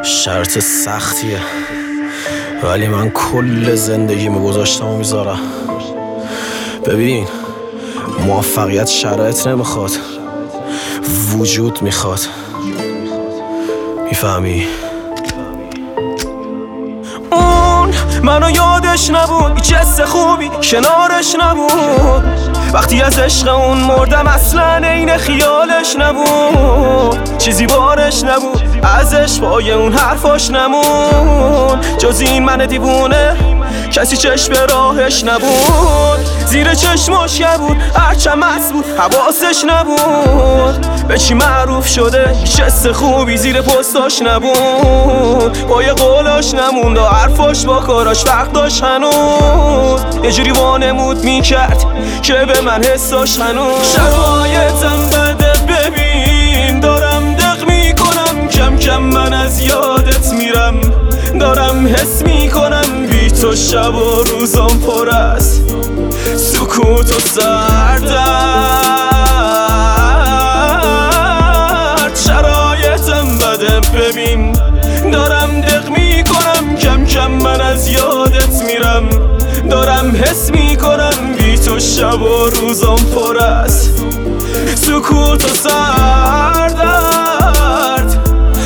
شرط سختیه ولی من کل زندگیمو گذاشتم و میذارم. ببین، موفقیت شرایط نمیخواد، وجود میخواد. میفهمی؟ اون منو یادش نبود، هیچ حس خوبی کنارش نبود. وقتی از عشق اون مردم اصلا عین خیالش نبود. چیزی بارش نبود، ازش پای اون حرفاش نمون. جز این من دیوونه کسی چشم به راهش نبود. زیر چشماش بود، هرچم مست بود حواسش نبود. به چی معروف شده هیچ حس خوبی زیر پستاش نبود. پای قولاش نموند و حرفاش با کاراش فرق داشت هنوز. یه جوری وانمود میکرد که به من حساش هنوز. شرایطم بده ببین، دارم دق میکنم کم کم من از یادت میرم. دارم حس میکنم بی تو شب و روزم پر است سکوت و سردرد. شرایطم بده ببین، دارم دق میکنم کم کم من از یادت میرم. دارم حس میکنم بی تو شب و روزم پر است سکوت و سردرد.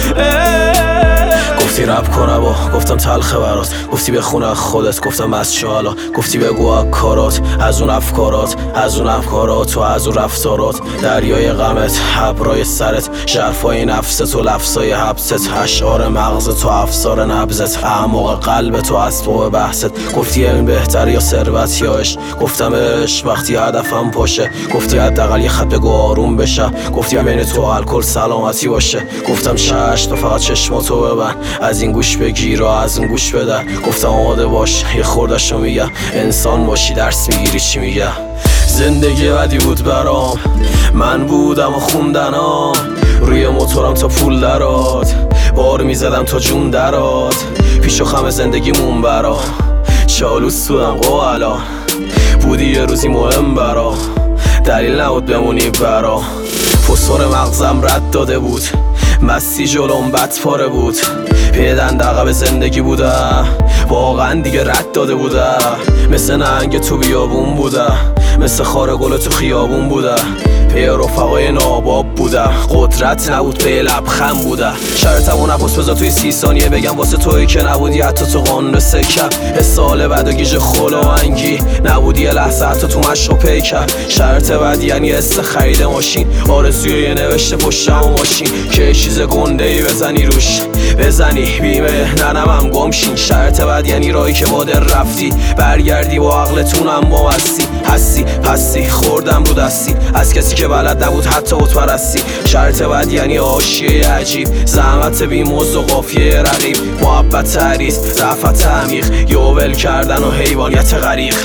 گفتی رپ کنم و گفتم تلخه برات. گفتی بخونه خودت، گفتم از چه حالا. گفتی بگو کارات، از اون افکارات، از اون افکارات و از اون رفتارات. دریای غمت، ابرای سرت، ژرفای نفست و لفظای حبست. اشعار مغزت و افسار نبضت، اعماق قلبت و اسباب بحثت. گفتی این بهتر یا ثروت یا عشق. گفتم عشق وقتی هدفم پاشه. گفتی حداقل یه خط بگو آروم بشه. گفتی بین تو الکل سلامتی باشه. گفتم چشم تو فقط چشماتو ببند، از این گوش بگیر و از اون گوش بده. گفتم آماده باش یه خوردشو میگم، انسان باشی درس میگیری چی میگم. زندگی بدی بود برام، من بودم و خوندنام. روی موتورم تا پول درات، بار میزدم تا جون درات. پیش و خم زندگیمون برا، چالوس بودم قوالا. بودی یه روزی مهم برا، دلیل نبود بمونی برا. فسفر مغزم رد داده بود، مستی جلوم بد پاره بود. پی دندقه به زندگی بوده، واقعا دیگه رد داده بوده. مثل نهنگ تو بیابون بوده، مثل خار گل تو خیابون بوده. پی رفقای ناباب بوده، قدرت نبود پی لبخند بوده. شرطمو نپس بذار توی 30 ثانیه بگم واسه توی که نبودی حتی تو قانون سکم. حسال بد و گیج خلوانگی نبودی یه لحظه حتی تو مشق پیکم. شرط بد یعنی حس خرید ماشین، آرزوی یه نوشته پشتم و ماشین. که چیز گنده‌ای بزنی روش، بزنی بیمه ننمم گمشین. شرط بد یعنی راهی که با دل رفتی، برگردی با عقلتونم با مستی. هستی پستی خوردم رو دستی، از کسی که بلد نبود حتی بود پرستی. شرط بد یعنی حاشیه عجیب، زحمت بی مزد و قافیه رقیب. محبت تعریض، رفعت عمیق، یوبل کردن و حیوانیت غریق.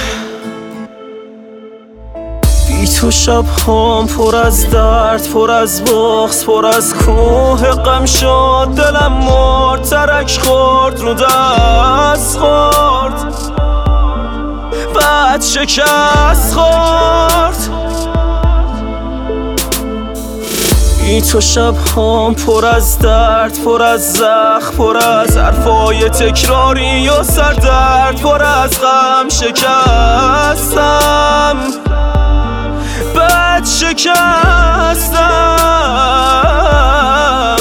بی تو شب هم پر از درد، پر از بغض، پر از کوه غم شد. دلم مرد، ترک خورد، رو دست خورد، بعد شکست خورد. بی تو شب هم پر از درد، پر از زخم، پر از حرفای تکراری و سردرد. پر از غم شکستم، بعد شکستم.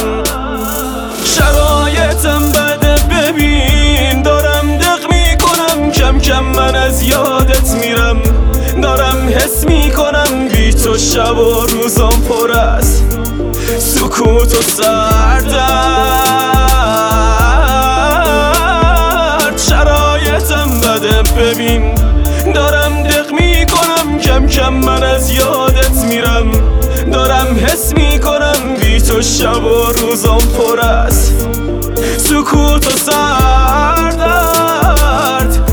شرایطم بده ببین، دارم دق میکنم کم کم من از یادت میرم. دارم حس میکنم بی تو شب و روزم پر است سکوت و سردرد. شرایطم بده ببین، دارم دق میکنم کم کم من از یادت میرم. دارم حس میکنم بی تو شب و روزم پر است سکوت و سردرد.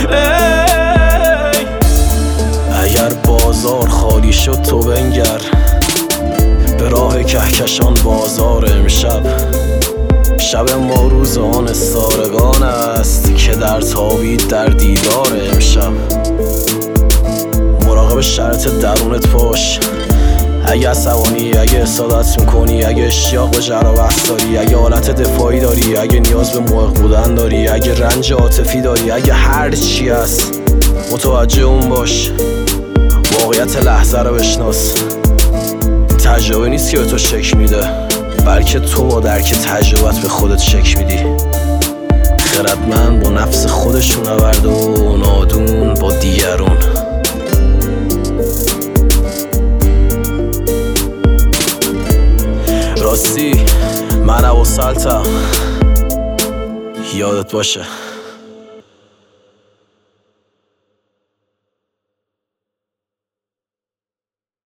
اگر بازار خالی شد تو بنگر، به راه کهکشان بازار امشب. شب ما روز آن استارگان است که در تابید در دیدار امشب. مراقب شرط درونت باش، اگه عصبانی، اگه حسادت میکنی، اگه اشتیاق به جر و بحث داری، اگه حالت دفاعی داری، اگه نیاز به محق بودن داری، اگه رنج عاطفی داری، اگه هر چی هست متوجه اون باش. واقعیت لحظه رو بشناس. تجربه نیست که به تو شک میده، بلکه تو با درک تجربت به خودت شک میدی. خردمند با نفس خودشون نبرده و نادون با دیگرون. راستی من ابوالسلطم، یادت باشه.